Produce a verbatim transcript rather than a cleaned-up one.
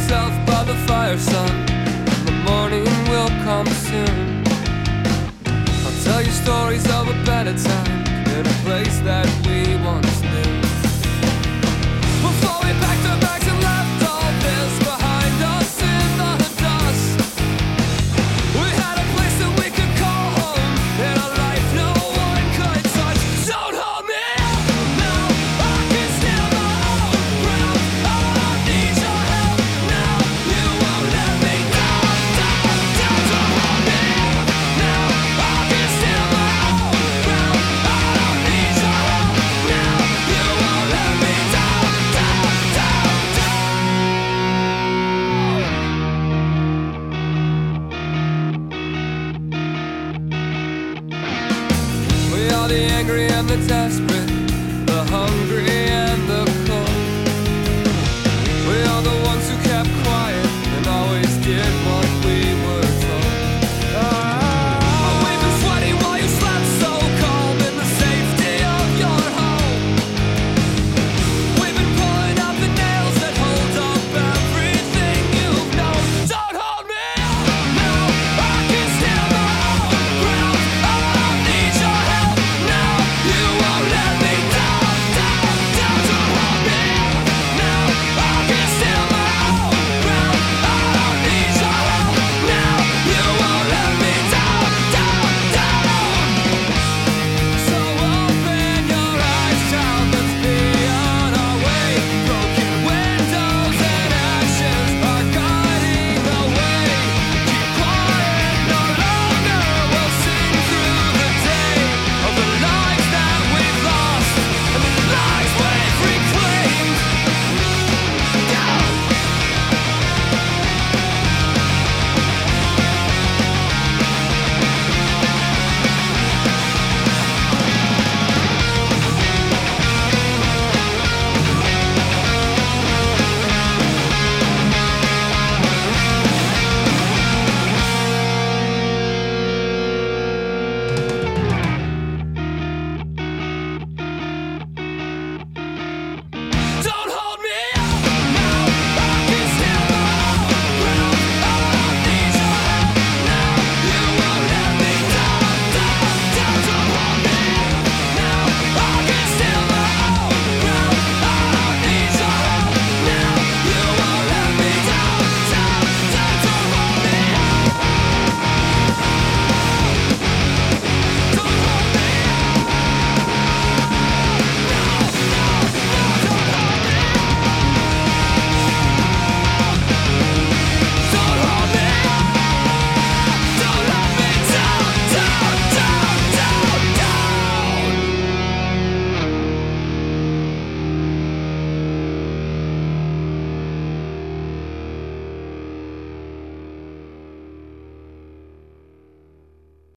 yourself by the fire, son, and the morning will come soon. I'll tell you stories of a better time in a place that we once knew. Before we packed our bags and left all this behind us in the dust, we had a place that we could call home in a life no one could touch. Don't hold me up now, I can stand my own ground. I don't need your help now, you won't let me down, down, down. Don't hold me up now, I can stand my own ground. I don't need your help now, you won't let me down, down, down, down. We are the angry and the desperate,